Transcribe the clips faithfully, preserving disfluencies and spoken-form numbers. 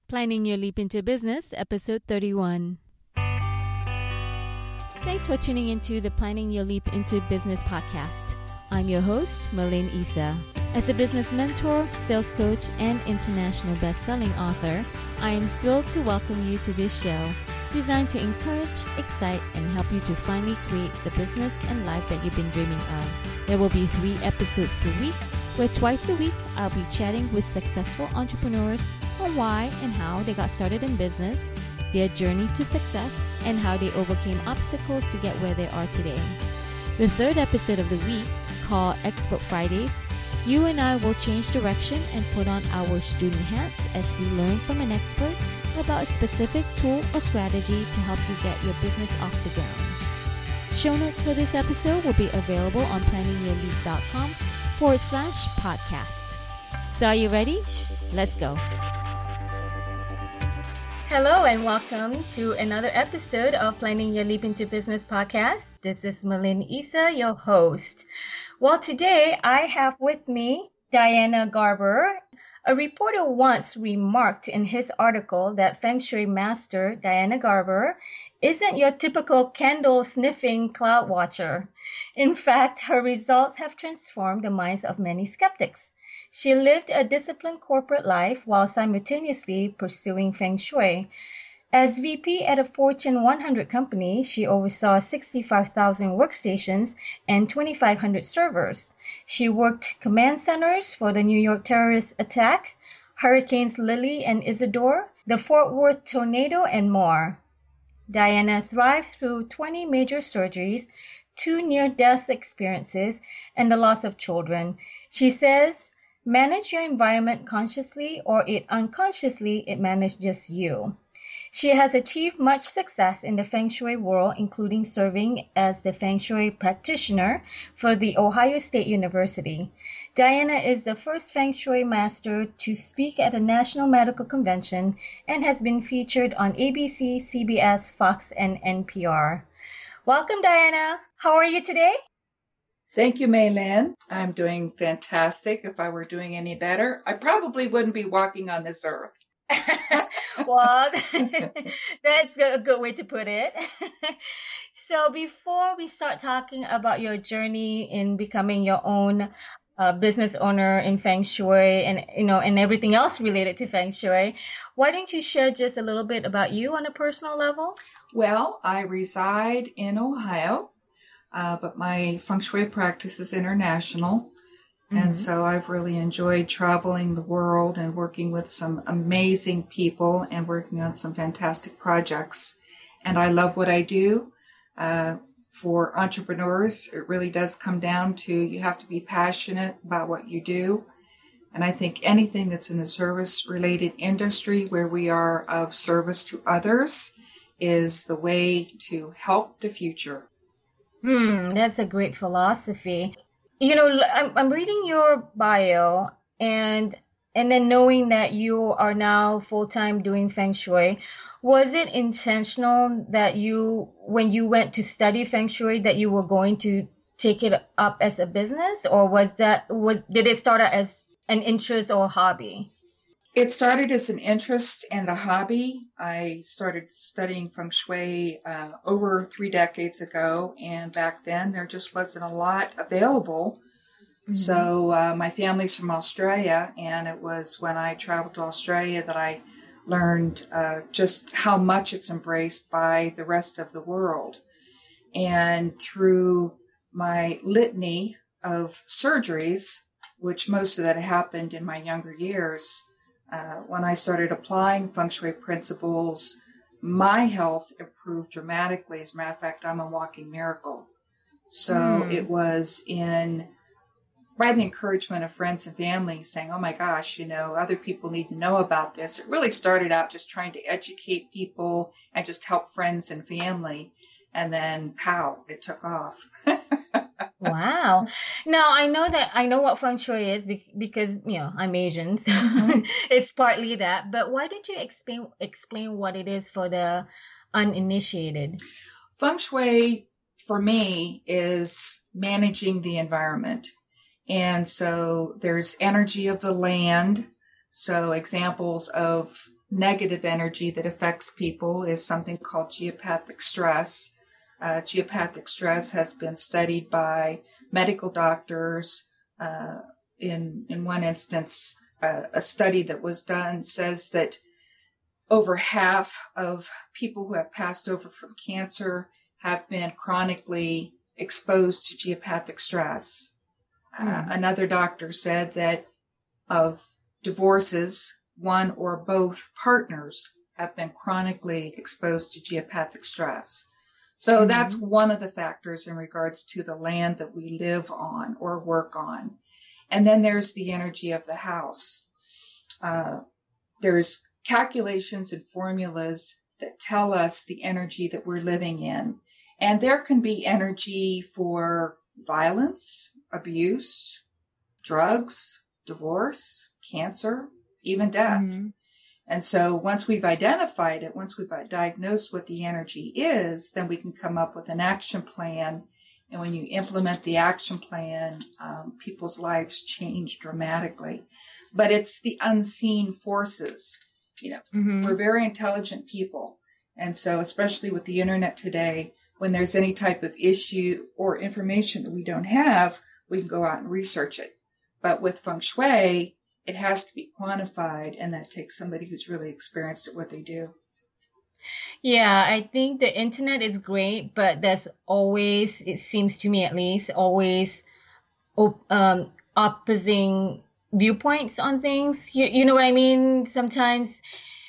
Planning Your Leap into Business, Episode thirty-one. Thanks for tuning into the Planning Your Leap into Business podcast. I'm your host, Malin Isa. As a business mentor, sales coach, and international best-selling author, I am thrilled to welcome you to this show, designed to encourage, excite, and help you to finally create the business and life that you've been dreaming of. There will be three episodes per week, where twice a week I'll be chatting with successful entrepreneurs on why and how they got started in business, their journey to success, and how they overcame obstacles to get where they are today. The third episode of the week, called Expert Fridays, you and I will change direction and put on our student hats as we learn from an expert about a specific tool or strategy to help you get your business off the ground. Show notes for this episode will be available on planningyourleap.com forward slash podcast. So are you ready? Let's go. Hello and welcome to another episode of Planning Your Leap into Business podcast. This is Malin Isa, your host. Well, today I have with me Diana Garber. A reporter once remarked in his article that Feng Shui master Diana Garber isn't your typical candle-sniffing cloud watcher. In fact, her results have transformed the minds of many skeptics. She lived a disciplined corporate life while simultaneously pursuing Feng Shui. As V P at a Fortune one hundred company, she oversaw sixty-five thousand workstations and twenty-five hundred servers. She worked command centers for the New York terrorist attack, Hurricanes Lily and Isidore, the Fort Worth tornado, and more. Diana thrived through twenty major surgeries, two near-death experiences, and the loss of children. She says, manage your environment consciously or it unconsciously, it manages you. She has achieved much success in the Feng Shui world, including serving as the Feng Shui practitioner for the Ohio State University. Diana is the first Feng Shui master to speak at a national medical convention and has been featured on A B C, C B S, Fox, and N P R. Welcome, Diana. How are you today? Thank you, Maylan. I'm doing fantastic. If I were doing any better, I probably wouldn't be walking on this earth. Well, that's a good way to put it. So before we start talking about your journey in becoming your own uh, business owner in Feng Shui and, you know, and everything else related to Feng Shui, why don't you share just a little bit about you on a personal level? Well, I reside in Ohio. Uh, but my Feng Shui practice is international. Mm-hmm. And so I've really enjoyed traveling the world and working with some amazing people and working on some fantastic projects. And I love what I do. Uh, for entrepreneurs, it really does come down to you have to be passionate about what you do. And I think anything that's in the service-related industry where we are of service to others is the way to help the future. Hmm, that's a great philosophy. You know, I'm, I'm reading your bio and and then knowing that you are now full-time doing Feng Shui, was it intentional that you, when you went to study Feng Shui, that you were going to take it up as a business, or was that, was, did it start out as an interest or a hobby? It started as an interest and a hobby. I started studying Feng Shui uh, over three decades ago, and back then there just wasn't a lot available. Mm-hmm. So uh, my family's from Australia, and it was when I traveled to Australia that I learned uh, just how much it's embraced by the rest of the world. And through my litany of surgeries, which most of that happened in my younger years, Uh, when I started applying Feng Shui principles, my health improved dramatically. As a matter of fact, I'm a walking miracle. So mm. it was in, by the encouragement of friends and family saying, oh my gosh, you know, other people need to know about this. It really started out just trying to educate people and just help friends and family. And then, pow, it took off. Wow. Now, I know that I know what Feng Shui is because, you know, I'm Asian, so mm-hmm. It's partly that. But why don't you explain explain what it is for the uninitiated? Feng Shui, for me, is managing the environment. And so there's energy of the land. So examples of negative energy that affects people is something called geopathic stress. Uh, geopathic stress has been studied by medical doctors. Uh, in, in one instance, uh, a study that was done says that over half of people who have passed over from cancer have been chronically exposed to geopathic stress. Mm. Uh, another doctor said that of divorces, one or both partners have been chronically exposed to geopathic stress. So mm-hmm. that's one of the factors in regards to the land that we live on or work on. And then there's the energy of the house. Uh, there's calculations and formulas that tell us the energy that we're living in. And there can be energy for violence, abuse, drugs, divorce, cancer, even death. Mm-hmm. And so once we've identified it, once we've diagnosed what the energy is, then we can come up with an action plan. And when you implement the action plan, um, people's lives change dramatically. But it's the unseen forces. You know, mm-hmm. we're very intelligent people. And so especially with the internet today, when there's any type of issue or information that we don't have, we can go out and research it. But with feng shui, it has to be quantified, and that takes somebody who's really experienced at what they do. Yeah, I think the internet is great, but there's always, it seems to me at least, always um, opposing viewpoints on things. You, you know what I mean? Sometimes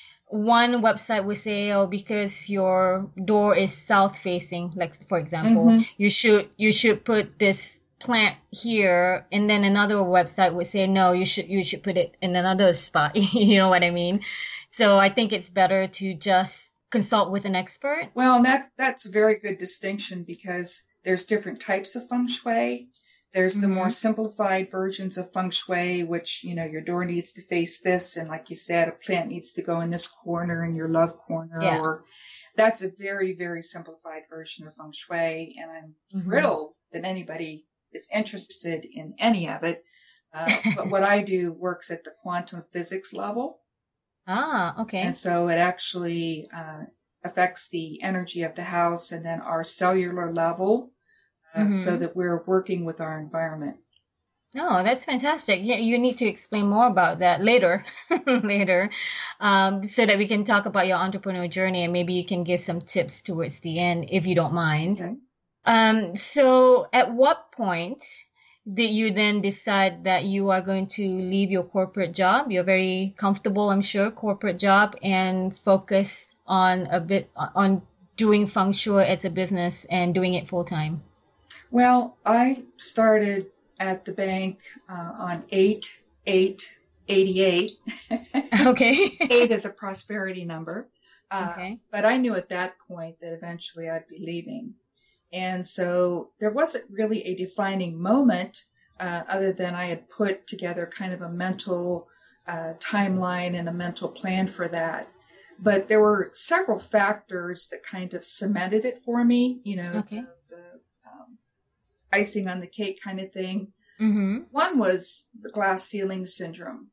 one website will say, oh, because your door is south facing, like for example, mm-hmm. you should you should put this plant here, and then another website would say, no, you should you should put it in another spot. You know what I mean? So I think it's better to just consult with an expert. Well, that that's a very good distinction, because there's different types of feng shui. There's the mm-hmm. more simplified versions of feng shui, which, you know, your door needs to face this, and like you said, a plant needs to go in this corner in your love corner. Yeah. Or that's a very, very simplified version of feng shui, and I'm mm-hmm. thrilled that anybody is interested in any of it. Uh, but what I do works at the quantum physics level. Ah, okay. And so it actually uh, affects the energy of the house and then our cellular level, uh, mm-hmm. so that we're working with our environment. Oh, that's fantastic. Yeah, you need to explain more about that later, later, um, so that we can talk about your entrepreneurial journey, and maybe you can give some tips towards the end, if you don't mind. Okay. Um, so at what point did you then decide that you are going to leave your corporate job? You're very comfortable, I'm sure, corporate job, and focus on a bit on doing feng shui as a business and doing it full time? Well, I started at the bank uh, on eight eight eighty-eight. Okay. Eight is a prosperity number. Uh, okay. But I knew at that point that eventually I'd be leaving. And so there wasn't really a defining moment, uh, other than I had put together kind of a mental uh, timeline and a mental plan for that. But there were several factors that kind of cemented it for me, you know, okay. the, the um, icing on the cake kind of thing. Mm-hmm. One was the glass ceiling syndrome.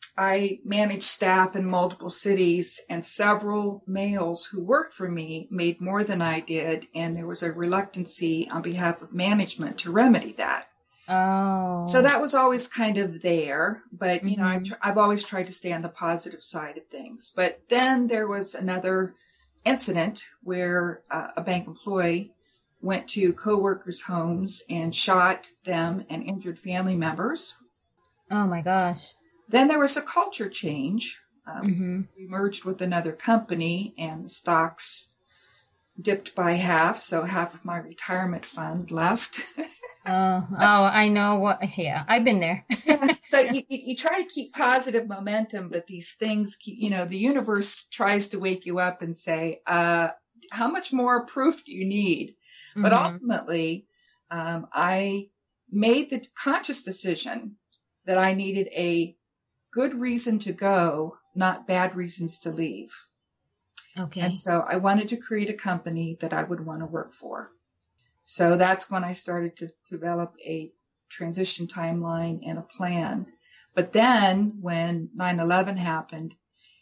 I managed staff in multiple cities, and several males who worked for me made more than I did, and there was a reluctancy on behalf of management to remedy that. Oh. So that was always kind of there, but, you mm-hmm. know, I've, tr- I've always tried to stay on the positive side of things. But then there was another incident where uh, a bank employee went to coworkers' homes and shot them and injured family members. Oh, my gosh. Then there was a culture change. Um, mm-hmm. We merged with another company, and the stocks dipped by half, so half of my retirement fund left. uh, oh, I know what. Yeah, I've been there. yeah, so you, you try to keep positive momentum, but these things, keep, you know, the universe tries to wake you up and say, uh, how much more proof do you need? Mm-hmm. But ultimately, um, I made the conscious decision that I needed a good reason to go, not bad reasons to leave. Okay. And so I wanted to create a company that I would want to work for. So that's when I started to develop a transition timeline and a plan. But then when nine eleven happened,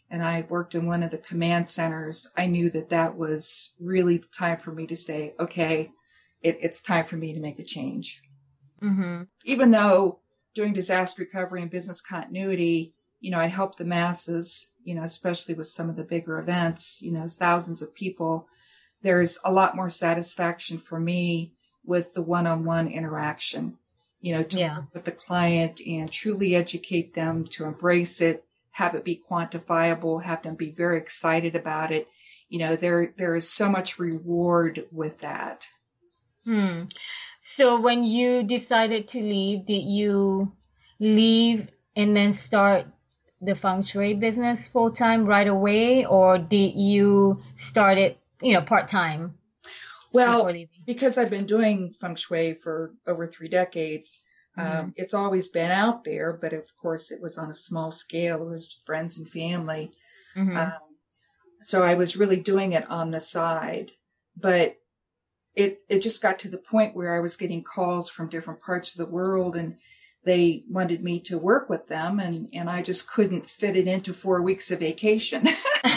and I worked in one of the command centers, I knew that that was really the time for me to say, okay, it, it's time for me to make a change. Mm-hmm. Even though during disaster recovery and business continuity, you know, I helped the masses, you know, especially with some of the bigger events, you know, thousands of people, there's a lot more satisfaction for me with the one-on-one interaction, you know, to Yeah. work with the client and truly educate them to embrace it, have it be quantifiable, have them be very excited about it. You know, there, there is so much reward with that. Hmm. So when you decided to leave, did you leave and then start the feng shui business full time right away, or did you start it, you know, part time? Well, because I've been doing feng shui for over three decades, Mm-hmm. um, it's always been out there, but of course it was on a small scale. It was friends and family. Mm-hmm. Um, so I was really doing it on the side, but it, it just got to the point where I was getting calls from different parts of the world, and they wanted me to work with them, and, and I just couldn't fit it into four weeks of vacation.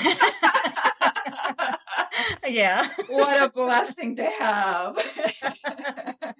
Yeah. What a blessing to have. But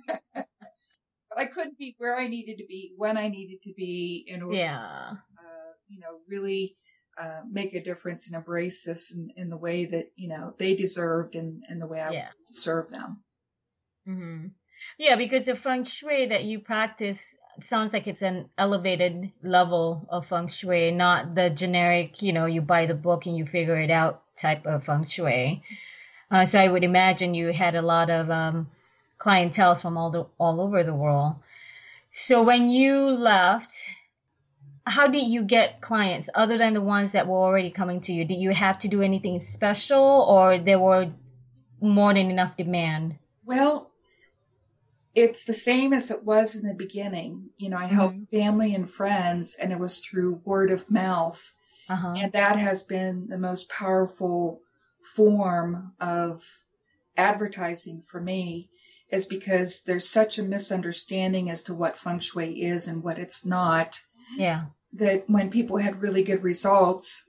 I couldn't be where I needed to be, when I needed to be, in order Yeah. to, uh, you know, really uh, make a difference and embrace this in, in the way that, you know, they deserved, and, and the way I Yeah. would serve them. Mm-hmm. Yeah, because the feng shui that you practice sounds like it's an elevated level of feng shui, not the generic, you know, you buy the book and you figure it out type of feng shui. Uh, so I would imagine you had a lot of um, clientele from all the, all over the world. So when you left, how did you get clients other than the ones that were already coming to you? Did you have to do anything special, or there were more than enough demand? Well, it's the same as it was in the beginning. You know, I helped Mm-hmm. family and friends, and it was through word of mouth. Uh-huh. And that has been the most powerful form of advertising for me, is because there's such a misunderstanding as to what feng shui is and what it's not, Yeah. that when people had really good results,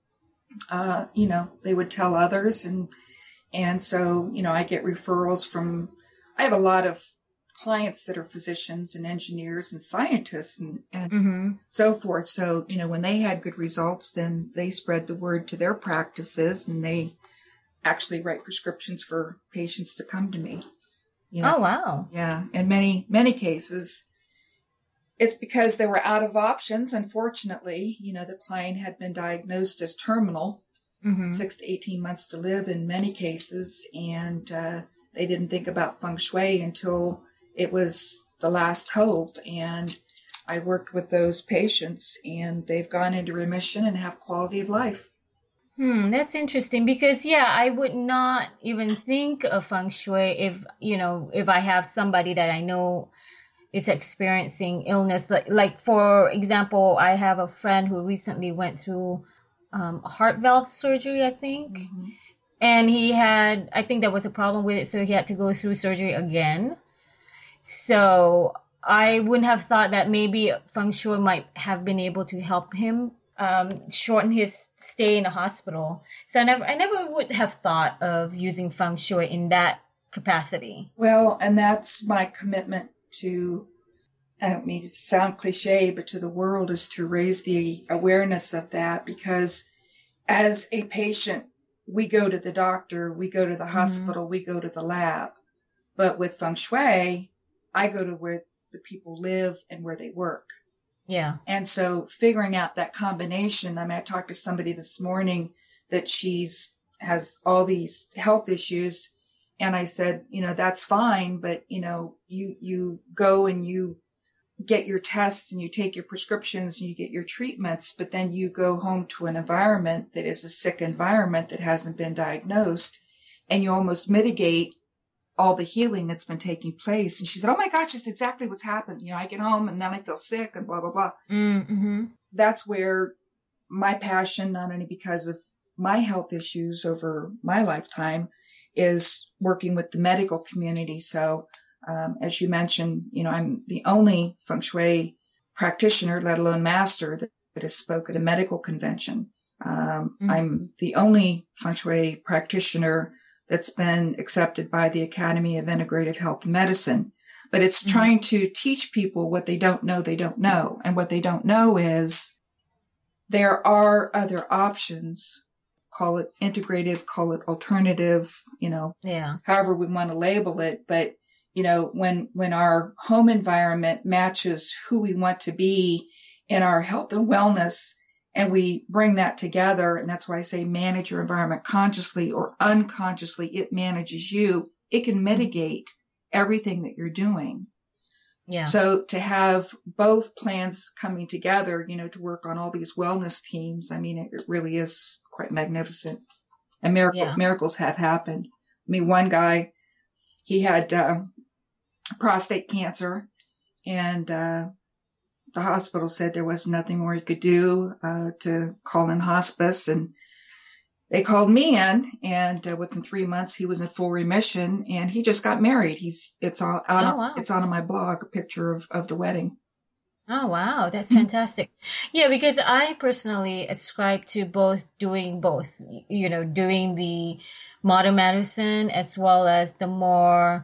uh, you know, they would tell others. And, and so, you know, I get referrals from, I have a lot of clients that are physicians and engineers and scientists and, and Mm-hmm. so forth. So, you know, when they had good results, then they spread the word to their practices, and they actually write prescriptions for patients to come to me. You know? Oh, wow. Yeah. In many, many cases, it's because they were out of options. Unfortunately, you know, the client had been diagnosed as terminal, Mm-hmm. six to eighteen months to live in many cases. And, uh, they didn't think about feng shui until it was the last hope. And I worked with those patients, and they've gone into remission and have quality of life. Hmm, that's interesting because, yeah, I would not even think of feng shui if, you know, if I have somebody that I know is experiencing illness. Like, like for example, I have a friend who recently went through um, heart valve surgery, I think. Mm-hmm. And he had, I think there was a problem with it, so he had to go through surgery again. So I wouldn't have thought that maybe feng shui might have been able to help him um, shorten his stay in the hospital. So I never, I never would have thought of using feng shui in that capacity. Well, and that's my commitment to, I don't mean to sound cliche, but to the world, is to raise the awareness of that, because as a patient, we go to the doctor, we go to the hospital, we go to the lab. But with feng shui, I go to where the people live and where they work. Yeah. And so figuring out that combination, I mean, I talked to somebody this morning that she's has all these health issues. And I said, you know, that's fine, but you know, you, you go and you get your tests and you take your prescriptions and you get your treatments, but then you go home to an environment that is a sick environment that hasn't been diagnosed, and you almost mitigate all the healing that's been taking place. And she said, oh my gosh, that's exactly what's happened. You know, I get home and then I feel sick and blah, blah, blah. Mm-hmm. That's where my passion, not only because of my health issues over my lifetime, is working with the medical community. So, um, as you mentioned, you know, I'm the only feng shui practitioner, let alone master, that, that has spoke at a medical convention. Um, Mm-hmm. I'm the only feng shui practitioner that's been accepted by the Academy of Integrative Health Medicine. But it's Mm-hmm. trying to teach people what they don't know they don't know. And what they don't know is there are other options. Call it integrative, call it alternative, you know, Yeah. however we want to label it. But, you know, when, when our home environment matches who we want to be in our health and wellness, and we bring that together, and that's why I say manage your environment consciously or unconsciously, it manages you. It can mitigate everything that you're doing. Yeah. So to have both plans coming together, you know, to work on all these wellness teams, I mean, it, it really is quite magnificent. And miracle, Yeah. miracles have happened. I mean, one guy, he had uh, prostate cancer, and uh, the hospital said there was nothing more he could do uh, to call in hospice. And they called me in, and uh, within three months he was in full remission, and he just got married. He's it's all out. Oh, wow. It's on my blog, a picture of, of the wedding. Oh, wow. That's fantastic. Yeah, because I personally ascribe to both doing both, you know, doing the modern medicine as well as the more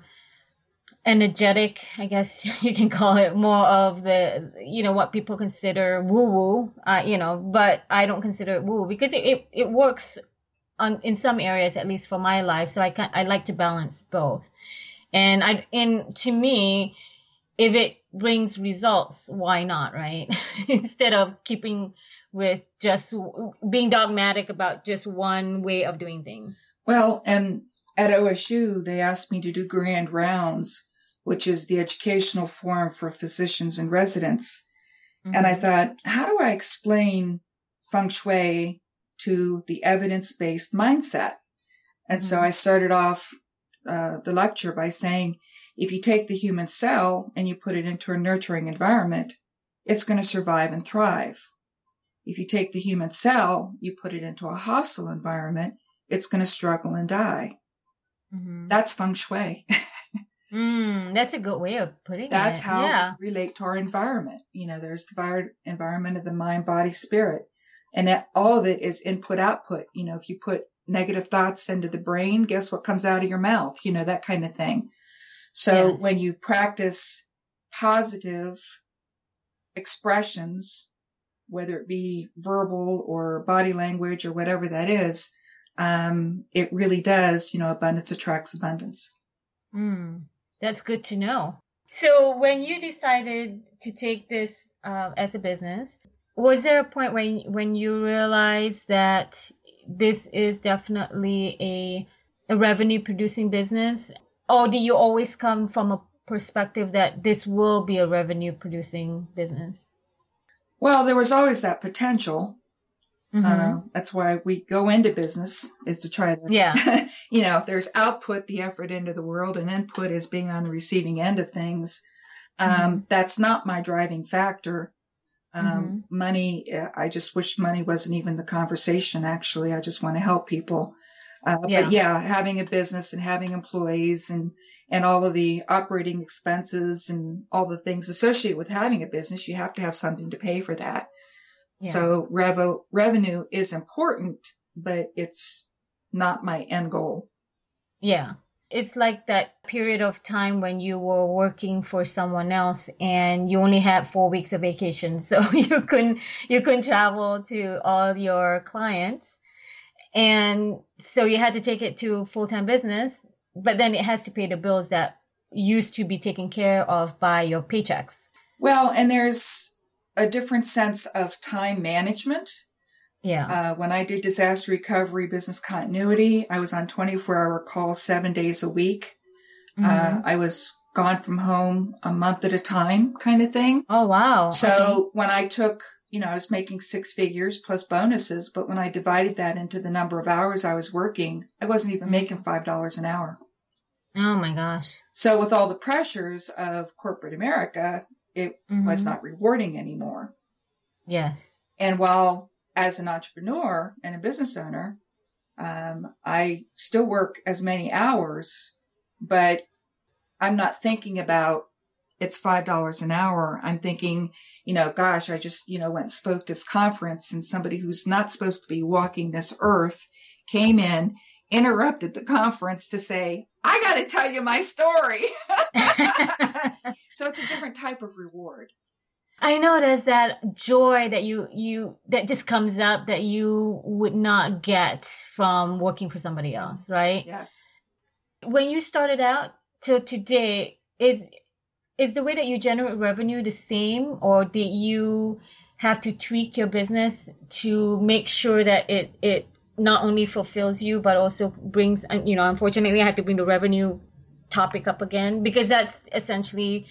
energetic, I guess you can call it, more of the, you know, what people consider woo-woo, uh, you know, but I don't consider it woo because it, it, it works on, in some areas, at least for my life. So I can, I like to balance both. And I, and to me, if it brings results, why not, right? Instead of keeping with just being dogmatic about just one way of doing things. Well, and at O S U, they asked me to do grand rounds, which is the educational forum for physicians and residents. Mm-hmm. And I thought, how do I explain feng shui to the evidence-based mindset? And mm-hmm. so I started off uh, the lecture by saying, if you take the human cell and you put it into a nurturing environment, it's going to survive and thrive. If you take the human cell, you put it into a hostile environment, it's going to struggle and die. Mm-hmm. That's feng shui. mm, that's a good way of putting that's it. That's how yeah. we relate to our environment. You know, there's the environment of the mind, body, spirit. And that, all of it is input-output. You know, if you put negative thoughts into the brain, guess what comes out of your mouth? You know, that kind of thing. So yes. When you practice positive expressions, whether it be verbal or body language or whatever that is, um, it really does, you know, abundance attracts abundance. Mm, that's good to know. So when you decided to take this uh, as a business, was there a point when when you realized that this is definitely a a revenue producing business? Or do you always come from a perspective that this will be a revenue producing business? Well, there was always that potential. Mm-hmm. Uh, that's why we go into business, is to try to, yeah. you know, there's output, the effort into the world, and input is being on the receiving end of things. Um, mm-hmm. That's not my driving factor. Um, mm-hmm. Money, I just wish money wasn't even the conversation, actually. I just want to help people. Uh, yeah. But yeah, having a business and having employees and, and all of the operating expenses and all the things associated with having a business, you have to have something to pay for that. Yeah. So revo, revenue is important, but it's not my end goal. Yeah. It's like that period of time when you were working for someone else and you only had four weeks of vacation. So you couldn't, you couldn't travel to all your clients. And so you had to take it to full-time business, but then it has to pay the bills that used to be taken care of by your paychecks. Well, and there's a different sense of time management. Yeah. Uh, when I did disaster recovery business continuity, I was on twenty-four hour calls seven days a week. Mm-hmm. Uh, I was gone from home a month at a time kind of thing. Oh, wow. So okay. when I took, you know, I was making six figures plus bonuses, but when I divided that into the number of hours I was working, I wasn't even mm-hmm. making five dollars an hour. Oh my gosh. So with all the pressures of corporate America, it mm-hmm. was not rewarding anymore. Yes. And while as an entrepreneur and a business owner, um, I still work as many hours, but I'm not thinking about it's five dollars an hour, I'm thinking, you know, gosh, I just, you know, went and spoke this conference, and somebody who's not supposed to be walking this earth came in, interrupted the conference to say, I got to tell you my story. So it's a different type of reward. I know there's that joy that you, you, that just comes up that you would not get from working for somebody else, right? Yes. When you started out to today, is, is the way that you generate revenue the same, or did you have to tweak your business to make sure that it, it not only fulfills you, but also brings, you know, unfortunately I have to bring the revenue topic up again, because that's essentially,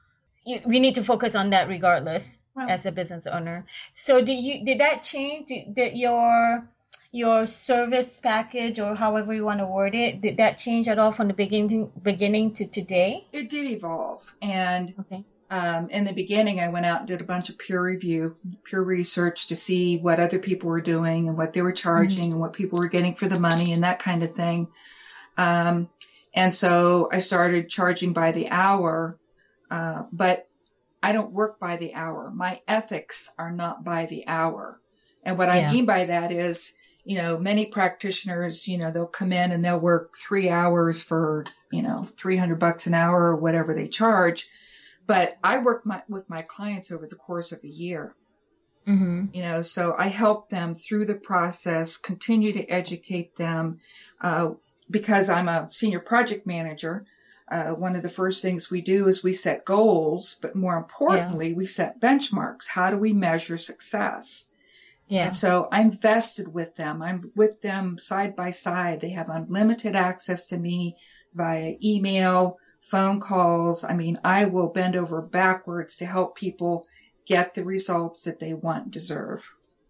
we need to focus on that regardless. Wow. As a business owner. So did you, did that change? Did, did your, your service package, or however you want to word it, did that change at all from the beginning, beginning to today? It did evolve. And, okay. um, in the beginning, I went out and did a bunch of peer review, peer research to see what other people were doing and what they were charging mm-hmm. and what people were getting for the money and that kind of thing. Um, and so I started charging by the hour. Uh, but I don't work by the hour. My ethics are not by the hour. And what yeah. I mean by that is, you know, many practitioners, you know, they'll come in and they'll work three hours for, you know, three hundred bucks an hour or whatever they charge. But I work my, with my clients over the course of a year. Mm-hmm. You know, so I help them through the process, continue to educate them, uh, because I'm a senior project manager. Uh, one of the first things we do is we set goals, but more importantly, yeah. we set benchmarks. How do we measure success? Yeah. And so I'm vested with them. I'm with them side by side. They have unlimited access to me via email, phone calls. I mean, I will bend over backwards to help people get the results that they want and deserve.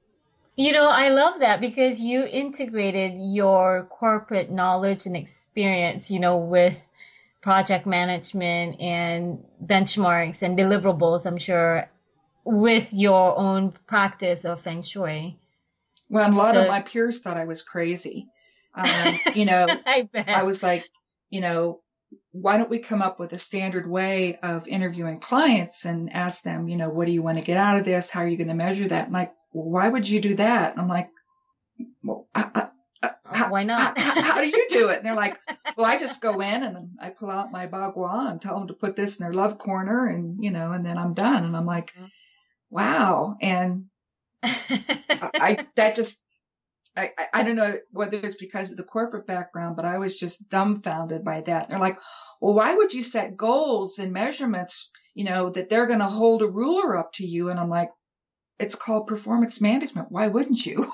You know, I love that because you integrated your corporate knowledge and experience, you know, with project management and benchmarks and deliverables, I'm sure, with your own practice of Feng Shui. Well, a lot so, of my peers thought I was crazy. Um, you know, I, bet. I was like, you know, why don't we come up with a standard way of interviewing clients and ask them, you know, what do you want to get out of this? How are you going to measure that? I'm like, well, why would you do that? And I'm like, well, I, I, How, Why not? how, how do you do it? And they're like, well, I just go in and I pull out my bagua and tell them to put this in their love corner and, you know, and then I'm done. And I'm like, wow. And I, I that just, I, I don't know whether it's because of the corporate background, but I was just dumbfounded by that. They're like, well, why would you set goals and measurements, you know, that they're going to hold a ruler up to you? And I'm like, it's called performance management. Why wouldn't you?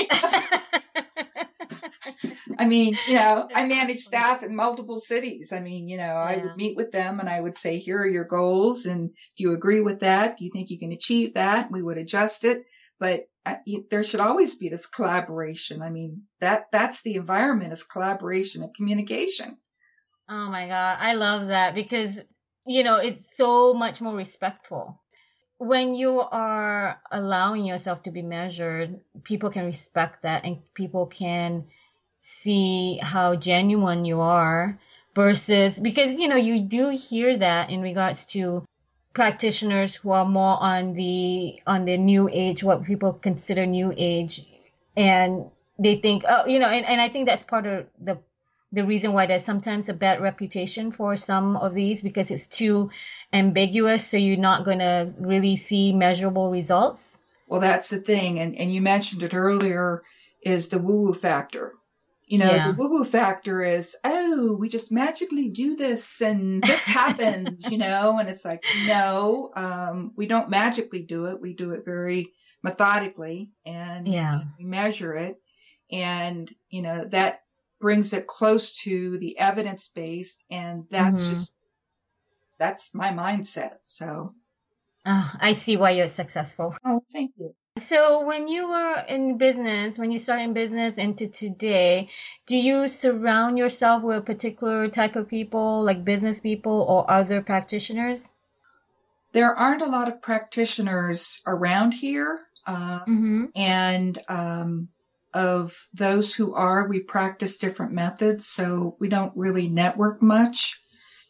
I mean, you know, I manage staff in multiple cities. I mean, you know, yeah. I would meet with them and I would say, here are your goals. And do you agree with that? Do you think you can achieve that? We would adjust it. But uh, you, there should always be this collaboration. I mean, that that's the environment is collaboration and communication. Oh, my God. I love that because, you know, it's so much more respectful. When you are allowing yourself to be measured, people can respect that and people can see how genuine you are versus, because, you know, you do hear that in regards to practitioners who are more on the, on the new age, what people consider new age. And they think, oh, you know, and, and I think that's part of the, the reason why there's sometimes a bad reputation for some of these because it's too ambiguous. So you're not going to really see measurable results. Well, that's the thing. And, and you mentioned it earlier is the woo-woo factor. You know, yeah. the woo-woo factor is, oh, we just magically do this and this happens, you know, and it's like, no, um, we don't magically do it. We do it very methodically and yeah. we measure it. And, you know, that brings it close to the evidence-based. And that's mm-hmm. just, that's my mindset. So. Oh, I see why you're successful. Oh, thank you. So when you were in business, when you started in business into today, do you surround yourself with a particular type of people, like business people or other practitioners? There aren't a lot of practitioners around here. Uh, mm-hmm. And um, of those who are, we practice different methods. So we don't really network much.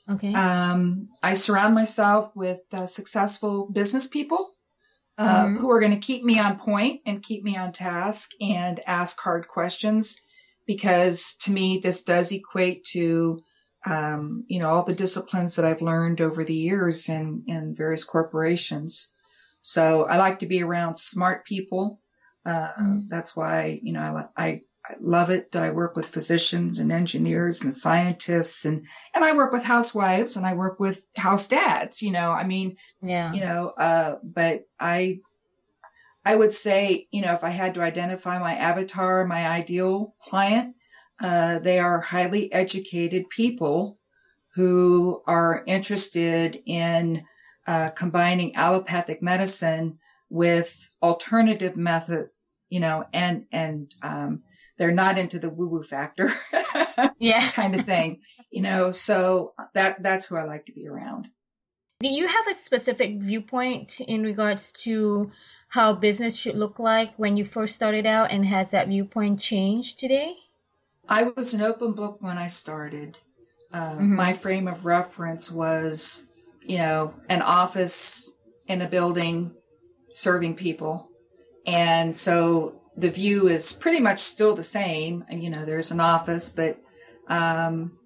Okay. Um, I surround myself with uh, successful business people uh, Mm-hmm. who are going to keep me on point and keep me on task and ask hard questions, because to me, this does equate to, um, you know, all the disciplines that I've learned over the years in, in various corporations. So I like to be around smart people. Uh, Mm-hmm. that's why, you know, I, I, I love it that I work with physicians and engineers and scientists, and, and I work with housewives and I work with house dads, you know, I mean, Yeah. you know, uh, but I, I would say, you know, if I had to identify my avatar, my ideal client, uh, they are highly educated people who are interested in uh, combining allopathic medicine with alternative method, you know, and and um, they're not into the woo-woo factor Yeah. kind of thing, you know. So that that's who I like to be around. Do you have a specific viewpoint in regards to how business should look like when you first started out, and has that viewpoint changed today? I was an open book when I started. Uh, Mm-hmm. my frame of reference was, you know, an office in a building serving people. And so the view is pretty much still the same. And, you know, there's an office, but um,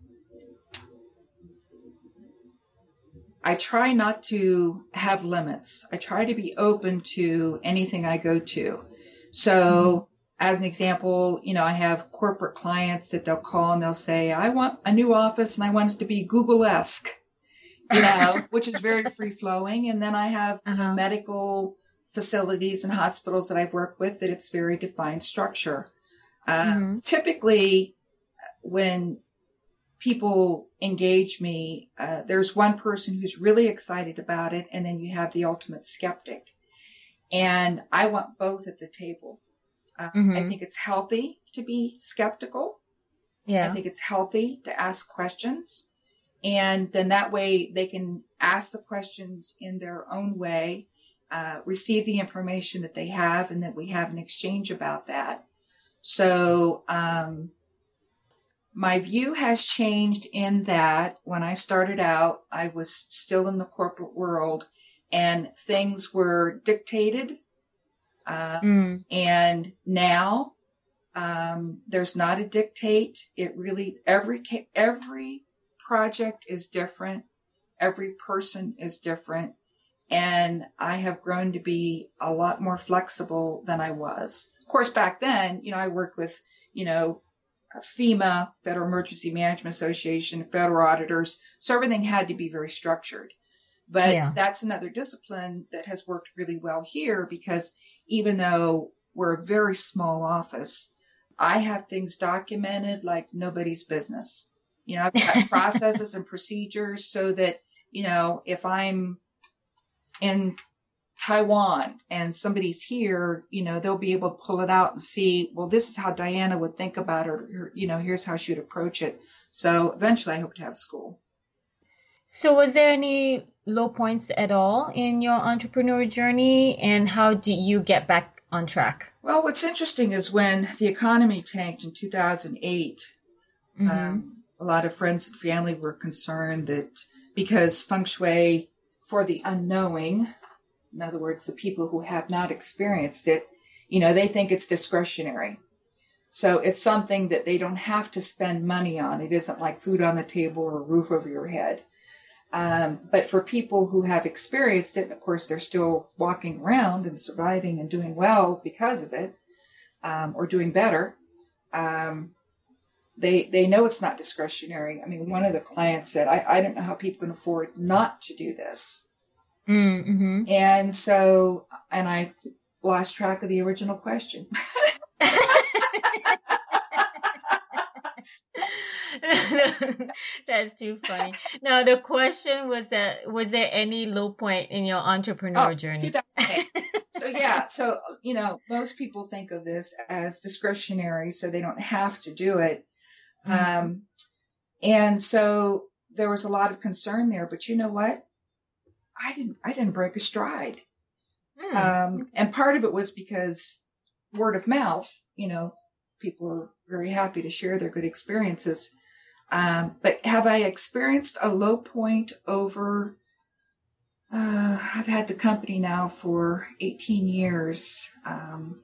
I try not to have limits. I try to be open to anything I go to. So mm-hmm. as an example, you know, I have corporate clients that they'll call and they'll say, I want a new office and I want it to be Google-esque, you know, which is very free flowing. And then I have uh-huh. you know, medical facilities and hospitals that I've worked with that it's very defined structure. Uh, mm-hmm. Typically, when people engage me, uh, there's one person who's really excited about it, and then you have the ultimate skeptic. And I want both at the table. Uh, mm-hmm. I think it's healthy to be skeptical. Yeah. I think it's healthy to ask questions. And then that way they can ask the questions in their own way, uh, receive the information that they have, and that we have an exchange about that. So, um, my view has changed in that when I started out, I was still in the corporate world and things were dictated. Uh, mm. And now, um, there's not a dictate. It really, every, every project is different. Every person is different. And I have grown to be a lot more flexible than I was. Of course, back then, you know, I worked with, you know, FEMA, Federal Emergency Management Association, federal auditors. So everything had to be very structured. But yeah. that's another discipline that has worked really well here, because even though we're a very small office, I have things documented like nobody's business. You know, I've got processes and procedures so that, you know, if I'm in Taiwan and somebody's here, you know, they'll be able to pull it out and see, well, this is how Diana would think about it, or, you know, here's how she would approach it. So eventually I hope to have school. So was there any low points at all in your entrepreneur journey, and how did you get back on track? Well, what's interesting is when the economy tanked in two thousand eight, mm-hmm. um, a lot of friends and family were concerned that because feng shui, for the unknowing, in other words, the people who have not experienced it, you know, they think it's discretionary. So it's something that they don't have to spend money on. It isn't like food on the table or a roof over your head. Um, but for people who have experienced it, and of course they're still walking around and surviving and doing well because of it, um, or doing better, um, they they know it's not discretionary. I mean, one of the clients said, I, I don't know how people can afford not to do this. Mm-hmm. And so, and I lost track of the original question. That's too funny. No, the question was that, was there any low point in your entrepreneur oh, journey? two thousand eight. So yeah, so, you know, most people think of this as discretionary, so they don't have to do it. Mm-hmm. Um, and so there was a lot of concern there, but you know what? I didn't, I didn't break a stride. Mm. Um, and part of it was because word of mouth, you know, people were very happy to share their good experiences. Um, but have I experienced a low point over, uh, I've had the company now for eighteen years. Um,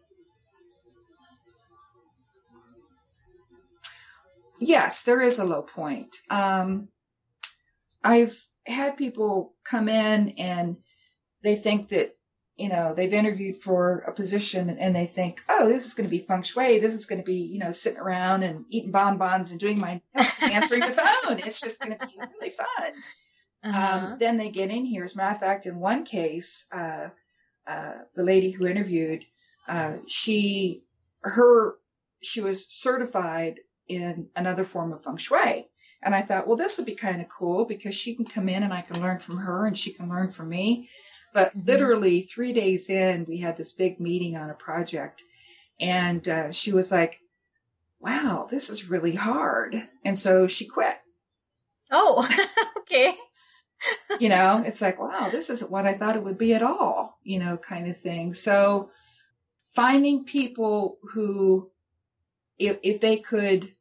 yes, there is a low point. Um, I've had people come in and they think that, you know, they've interviewed for a position and they think, oh, this is going to be feng shui. This is going to be, you know, sitting around and eating bonbons and doing my notes and answering the phone. It's just going to be really fun. Uh-huh. Um, then they get in here. As a matter of fact, in one case, uh, uh, the lady who interviewed, uh, she, her, she was certified in another form of feng shui. And I thought, well, this would be kind of cool because she can come in and I can learn from her and she can learn from me. But mm-hmm. literally three days in, we had this big meeting on a project. And uh, she was like, wow, this is really hard. And so she quit. Oh, okay. You know, it's like, wow, this isn't what I thought it would be at all, you know, kind of thing. So finding people who, if, if they could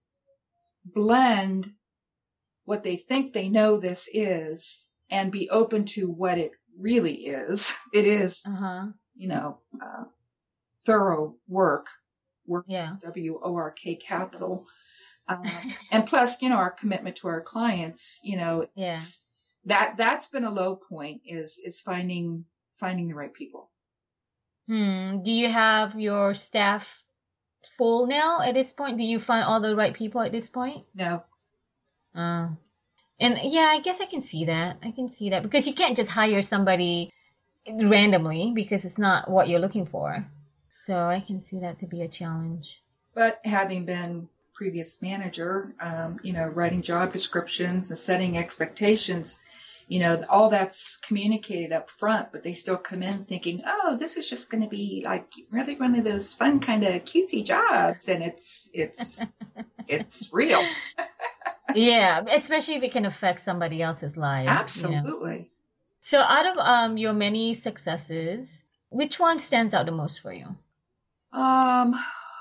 blend what they think they know this is and be open to what it really is. It is, uh-huh. you know, uh, thorough work, work, yeah. W O R K capital. Um, and plus, you know, our commitment to our clients, you know, yeah. it's, that, that's been a low point is, is finding, finding the right people. Hmm. Do you have your staff full now at this point? Do you find all the right people at this point? No. Uh, and yeah, I guess I can see that. I can see that because you can't just hire somebody randomly because it's not what you're looking for. So I can see that to be a challenge. But having been previous manager, um, you know, writing job descriptions and setting expectations, you know, all that's communicated up front, but they still come in thinking, oh, this is just going to be like really one of those fun kind of cutesy jobs. And it's, it's, it's real. Yeah, especially if it can affect somebody else's lives. Absolutely. You know? So out of um your many successes, which one stands out the most for you? Um,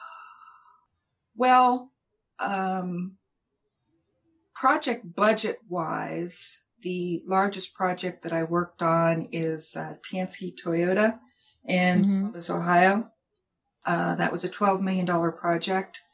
well, um, project budget wise, the largest project that I worked on is uh, Tansky Toyota in mm-hmm. Columbus, Ohio. Uh, that was a twelve million dollars project.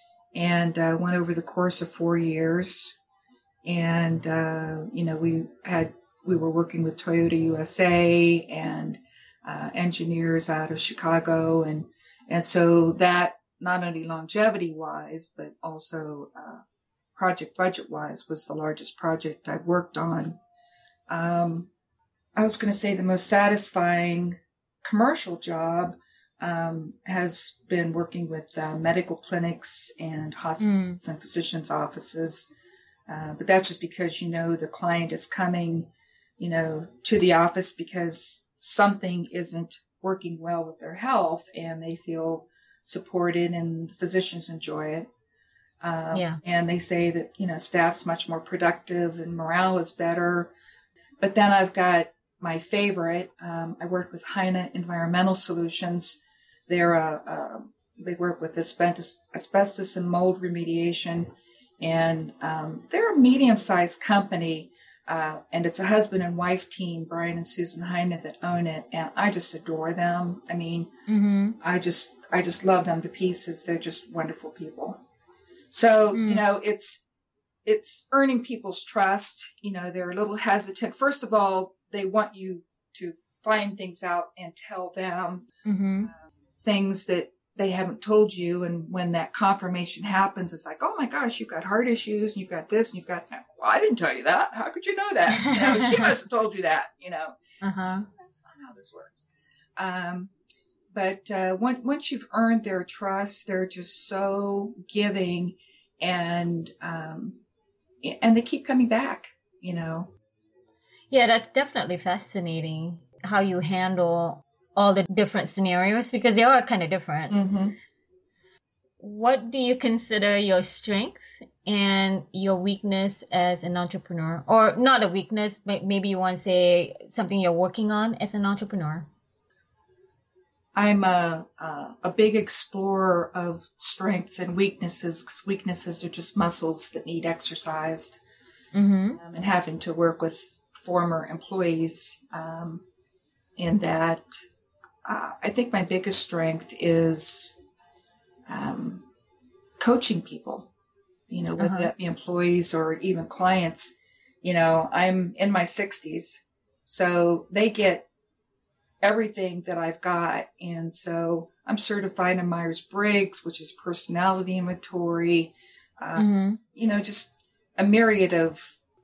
And uh, went over the course of four years. And, uh, you know, we had, we were working with Toyota U S A and uh, engineers out of Chicago. And, and so that not only longevity wise, but also uh, project budget wise was the largest project I worked on. Um, I was going to say the most satisfying commercial job Um, has been working with uh, medical clinics and hospitals mm. and physicians' offices. Uh, but that's just because, you know, the client is coming, you know, to the office because something isn't working well with their health and they feel supported and the physicians enjoy it. Um, yeah. And they say that, you know, staff's much more productive and morale is better. But then I've got my favorite. Um, I worked with Heine Environmental Solutions. They're a, uh, they work with asbestos, asbestos and mold remediation, and um, they're a medium-sized company, uh, and it's a husband and wife team, Brian and Susan Heine, that own it, and I just adore them. I mean, mm-hmm. I just I just love them to pieces. They're just wonderful people. So mm. you know, it's it's earning people's trust. You know, they're a little hesitant. First of all, they want you to find things out and tell them. Mm-hmm. Uh, things that they haven't told you. And when that confirmation happens, it's like, oh my gosh, you've got heart issues and you've got this and you've got that. Well, I didn't tell you that. How could you know that? You know, she must have told you that, you know. Uh-huh. That's not how this works. Um, but uh, once, once you've earned their trust, they're just so giving and, um, and they keep coming back, you know. Yeah, that's definitely fascinating how you handle all the different scenarios because they are kind of different. Mm-hmm. What do you consider your strengths and your weakness as an entrepreneur? Or not a weakness, but maybe you want to say something you're working on as an entrepreneur. I'm a, a, a big explorer of strengths and weaknesses, because weaknesses are just muscles that need exercised. Mm-hmm. Um, and having to work with former employees um, in that, uh, I think my biggest strength is um, coaching people, you know, whether Uh-huh. that be employees or even clients. You know, I'm in my sixties, so they get everything that I've got. And so I'm certified in Myers-Briggs, which is personality inventory, uh, Mm-hmm. you know, just a myriad of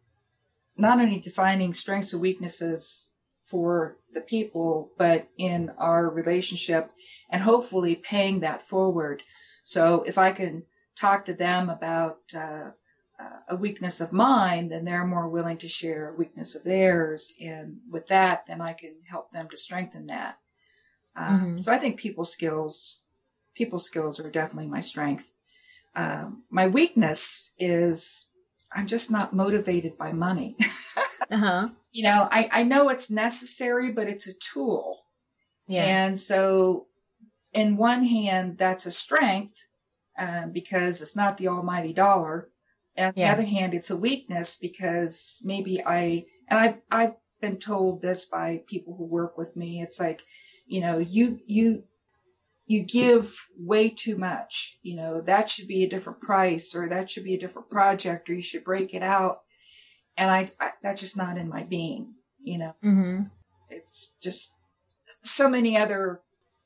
not only defining strengths and weaknesses for the people, but in our relationship, and hopefully paying that forward. So if I can talk to them about uh, uh, a weakness of mine, then they're more willing to share a weakness of theirs. And with that, then I can help them to strengthen that. Uh, Mm-hmm. so I think people skills, people skills are definitely my strength. Um, my weakness is I'm just not motivated by money. Uh-huh. You know, I, I know it's necessary, but it's a tool. Yeah. And so in one hand, that's a strength uh, because it's not the almighty dollar. On the Yes. other hand, it's a weakness because maybe I, and I've, I've been told this by people who work with me. It's like, you know, you, you, you give way too much, you know, that should be a different price, or that should be a different project, or you should break it out. And I, I that's just not in my being, you know, Mm-hmm. it's just so many other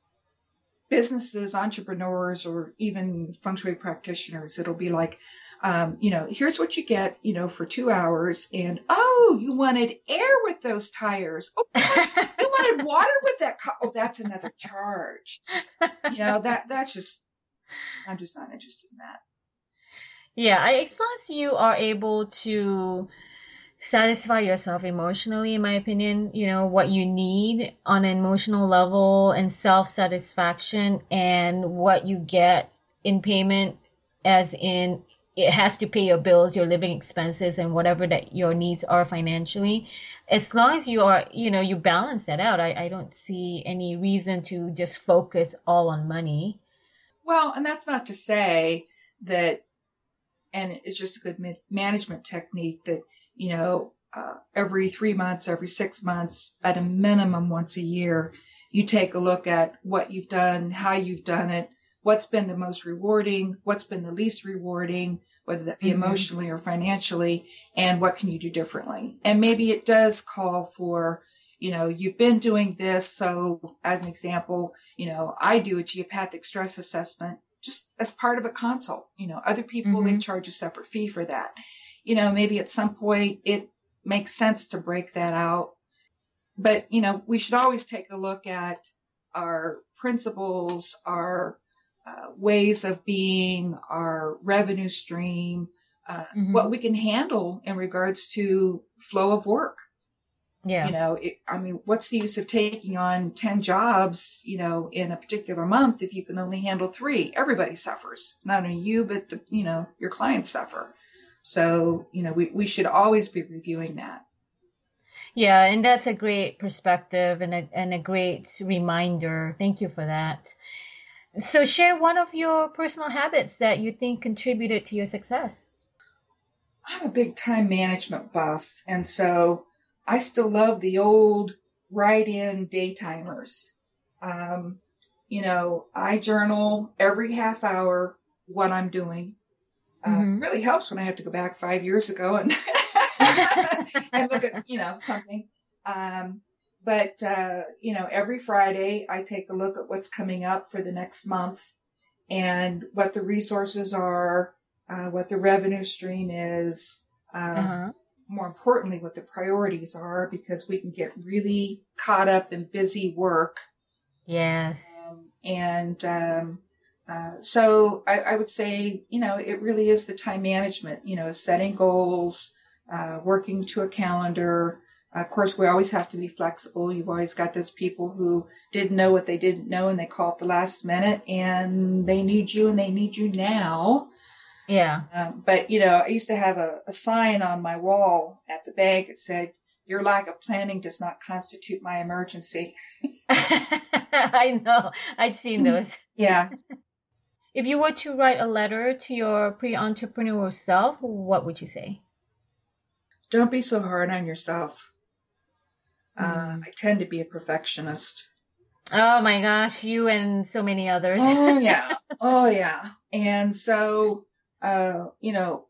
businesses, entrepreneurs, or even feng shui practitioners. It'll be like, um, you know, here's what you get, you know, for two hours. And, oh, you wanted air with those tires. Oh, you wanted water with that. Co- oh, that's another charge. You know, that, that's just, I'm just not interested in that. Yeah, I, as long as you are able to satisfy yourself emotionally, in my opinion, you know, what you need on an emotional level and self-satisfaction, and what you get in payment, as in it has to pay your bills, your living expenses, and whatever that your needs are financially. As long as you are, you know, you balance that out, I, I don't see any reason to just focus all on money. Well, and that's not to say that, and it's just a good ma- management technique that, you know, uh, every three months, every six months, at a minimum once a year, you take a look at what you've done, how you've done it, what's been the most rewarding, what's been the least rewarding, whether that be Mm-hmm. emotionally or financially, and what can you do differently. And maybe it does call for, you know, you've been doing this. So as an example, you know, I do a geopathic stress assessment just as part of a consult. You know, other people, Mm-hmm. they charge a separate fee for that. You know, maybe at some point it makes sense to break that out. But, you know, we should always take a look at our principles, our uh, ways of being, our revenue stream, uh, Mm-hmm. what we can handle in regards to flow of work. Yeah. You know, it, I mean, what's the use of taking on ten jobs, you know, in a particular month if you can only handle three? Everybody suffers. Not only you, but the, you know, your clients suffer. So, you know, we, we should always be reviewing that. Yeah, and that's a great perspective and a, and a great reminder. Thank you for that. So share one of your personal habits that you think contributed to your success. I'm a big time management buff, and so I still love the old write-in day timers. Um, you know, I journal every half hour what I'm doing. Uh, Mm-hmm. It really helps when I have to go back five years ago and and look at, you know, something. Um, but, uh, you know, every Friday I take a look at what's coming up for the next month and what the resources are, uh, what the revenue stream is, uh, Uh-huh. more importantly, what the priorities are, because we can get really caught up in busy work. Yes. Um, and, um, uh, so I, I would say, you know, it really is the time management, you know, setting goals, uh, working to a calendar. Uh, of course, we always have to be flexible. You've always got those people who didn't know what they didn't know and they call at the last minute and they need you and they need you now. Yeah. Um, but, you know, I used to have a, a sign on my wall at the bank that said, your lack of planning does not constitute my emergency. I know. I've seen those. Yeah. If you were to write a letter to your pre-entrepreneurial self, what would you say? Don't be so hard on yourself. Mm. Uh, I tend to be a perfectionist. Oh my gosh, you and so many others. Oh yeah. Oh yeah. And so, uh, you know,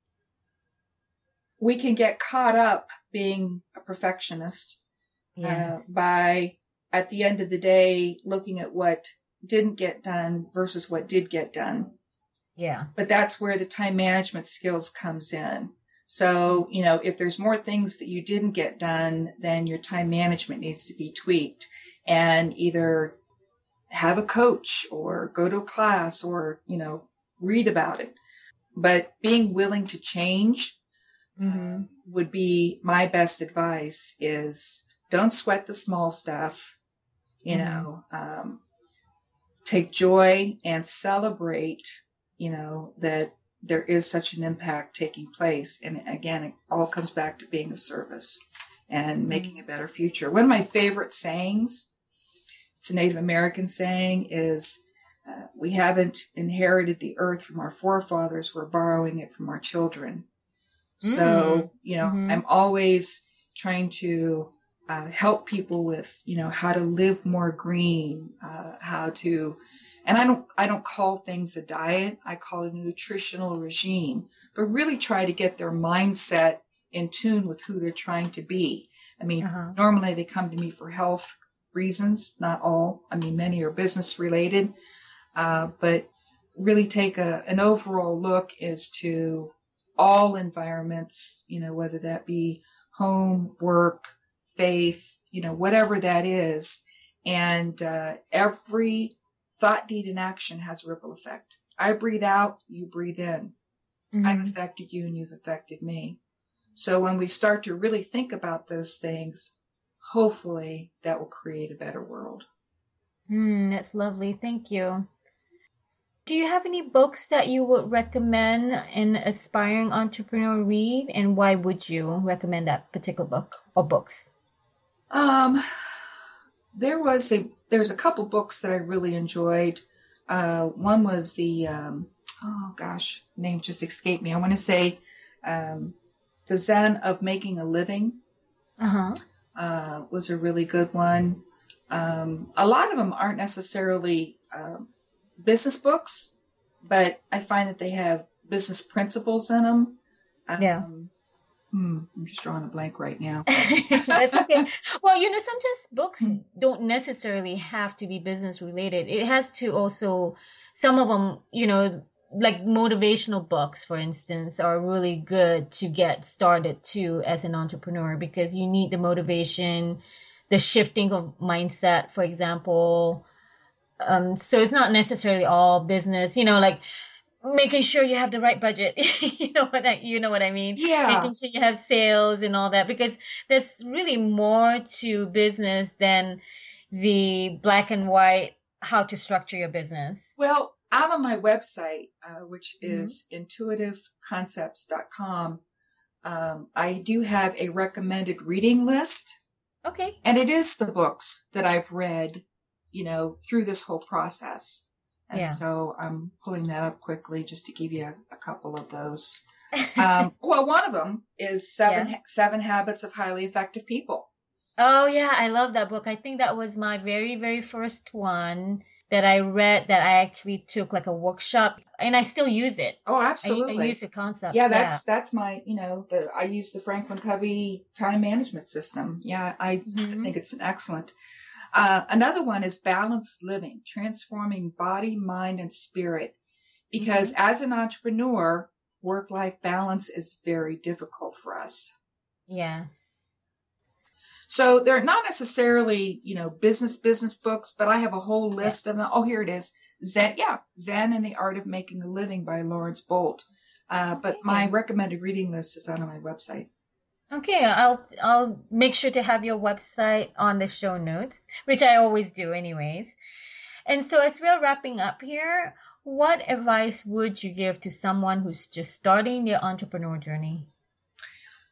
we can get caught up being a perfectionist. Yes. Uh, by at the end of the day, looking at what didn't get done versus what did get done. Yeah. But that's where the time management skills comes in. So, you know, if there's more things that you didn't get done, then your time management needs to be tweaked and either have a coach or go to a class or, you know, read about it. But being willing to change Mm-hmm. uh, would be my best advice is don't sweat the small stuff, you Mm-hmm. know, um, take joy and celebrate, you know, that there is such an impact taking place. And again, it all comes back to being of service and making a better future. One of my favorite sayings, it's a Native American saying, is uh, we haven't inherited the earth from our forefathers, we're borrowing it from our children. Mm. So, you know, Mm-hmm. I'm always trying to uh, help people with, you know, how to live more green, uh, how to, and I don't, I don't call things a diet. I call it a nutritional regime, but really try to get their mindset in tune with who they're trying to be. I mean, Uh-huh. normally they come to me for health reasons, not all. I mean, many are business related, uh, but really take a, an overall look as to all environments, you know, whether that be home, work, faith, you know, whatever that is. And uh, every thought, deed, and action has a ripple effect. I breathe out, you breathe in. Mm-hmm. I've affected you and you've affected me. So when we start to really think about those things, hopefully that will create a better world. Mm, that's lovely. Thank you. Do you have any books that you would recommend an aspiring entrepreneur read, and why would you recommend that particular book or books? Um, there was a, there's a couple books that I really enjoyed. Uh, one was the, um, oh gosh, name just escaped me. I want to say, um, The Zen of Making a Living, Uh-huh. uh, was a really good one. Um, a lot of them aren't necessarily, um, business books, but I find that they have business principles in them. Um, Yeah. Hmm, I'm just drawing a blank right now. That's okay. Well, you know, sometimes books don't necessarily have to be business related. It has to also, some of them, you know, like motivational books, for instance, are really good to get started too as an entrepreneur, because you need the motivation, the shifting of mindset, for example. Um, so it's not necessarily all business, you know, like making sure you have the right budget. you know what I, you know what I mean? Yeah. Making sure you have sales and all that, because there's really more to business than the black and white, how to structure your business. Well, out on my website, uh, which Mm-hmm. is intuitive concepts dot com, um, I do have a recommended reading list, Okay. and it is the books that I've read, you know, through this whole process. And Yeah. so I'm pulling that up quickly just to give you a, a couple of those. Um, well, one of them is Seven Yeah. Seven Habits of Highly Effective People. Oh yeah, I love that book. I think that was my very, very first one that I read, that I actually took like a workshop, and I still use it. Oh, I, I absolutely. use the concepts. Yeah, that's that's my, you know, the I use the Franklin Covey time management system. Yeah, I, Mhm. I think it's an excellent. Uh, another one is Balanced Living, Transforming Body, Mind, and Spirit. Because as an entrepreneur, work-life balance is very difficult for us. Yes. So they're not necessarily, you know, business, business books, but I have a whole list of them. Oh, here it is. Zen, yeah, Zen and the Art of Making a Living by Lawrence Bolt. Uh, but Okay. my recommended reading list is on my website. Okay, I'll I'll make sure to have your website on the show notes, which I always do anyways. And so as we're wrapping up here, what advice would you give to someone who's just starting their entrepreneur journey?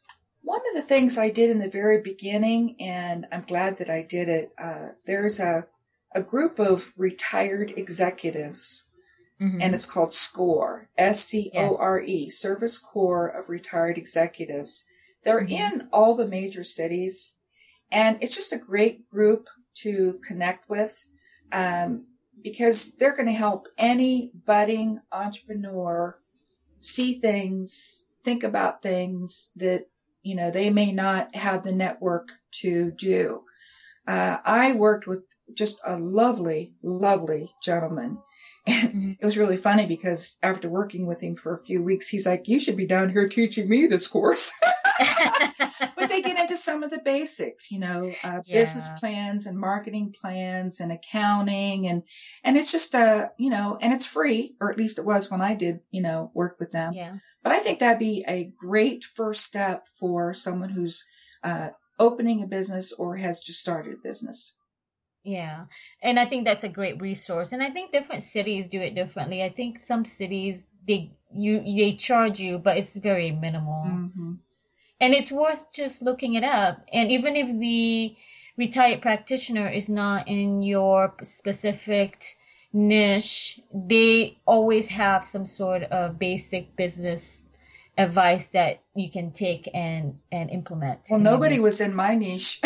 One of the things I did in the very beginning, and I'm glad that I did it, uh, there's a, a group of retired executives, mm-hmm. and it's called SCORE, S C O R E, yes. Service Corps of Retired Executives. They're mm-hmm. in all the major cities, and it's just a great group to connect with, um, because they're going to help any budding entrepreneur see things, think about things that, you know, they may not have the network to do. Uh, I worked with just a lovely, lovely gentleman. And mm-hmm. it was really funny because after working with him for a few weeks, he's like, you should be down here teaching me this course. But they get into some of the basics, you know, uh, yeah. business plans and marketing plans and accounting. And, and it's just, uh, you know, and it's free, or at least it was when I did, you know, work with them. Yeah. But I think that'd be a great first step for someone who's uh, opening a business or has just started a business. Yeah. And I think that's a great resource. And I think different cities do it differently. I think some cities, they you they charge you, but it's very minimal. Mm-hmm. And it's worth just looking it up. And even if the retired practitioner is not in your specific niche, they always have some sort of basic business advice that you can take and, and implement. Well, nobody was in my niche.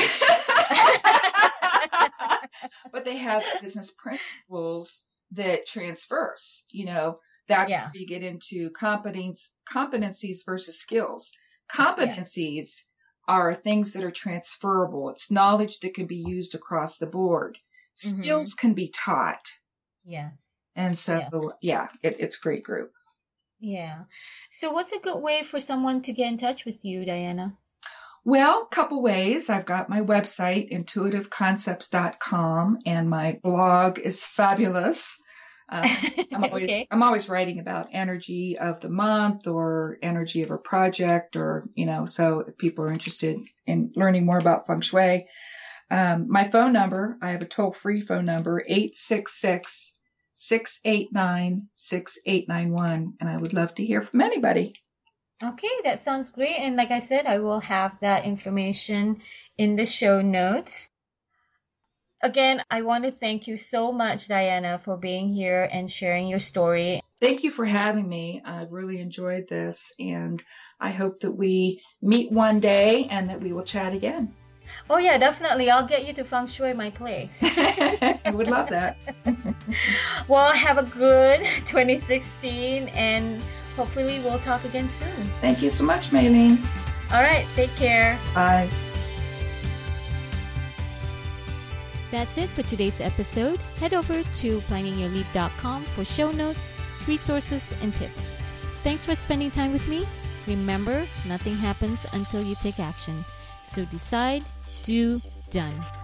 But they have business principles that transfers, you know, that's yeah. where you get into competence, competencies versus skills. Competencies yeah. are things that are transferable. It's knowledge that can be used across the board. Mm-hmm. Skills can be taught. Yes. And so, yeah, yeah it, it's a great group. Yeah. So what's a good way for someone to get in touch with you, Diana? Well, a couple ways. I've got my website, intuitive concepts dot com, and my blog is fabulous. Uh, I'm always okay. I'm always writing about energy of the month or energy of a project, or, you know, so if people are interested in learning more about feng shui. Um, my phone number, I have a toll-free phone number, eight six six, six eight nine, six eight nine one, and I would love to hear from anybody. Okay, that sounds great. And like I said, I will have that information in the show notes. Again, I want to thank you so much, Diana, for being here and sharing your story. Thank you for having me. I really enjoyed this, and I hope that we meet one day and that we will chat again. Oh, yeah, definitely. I'll get you to feng shui my place. I would love that. Well, have a good twenty sixteen, and hopefully we'll talk again soon. Thank you so much, Maylene. All right, take care. Bye. That's it for today's episode. Head over to planning your leap dot com for show notes, resources, and tips. Thanks for spending time with me. Remember, nothing happens until you take action. So decide, do, done.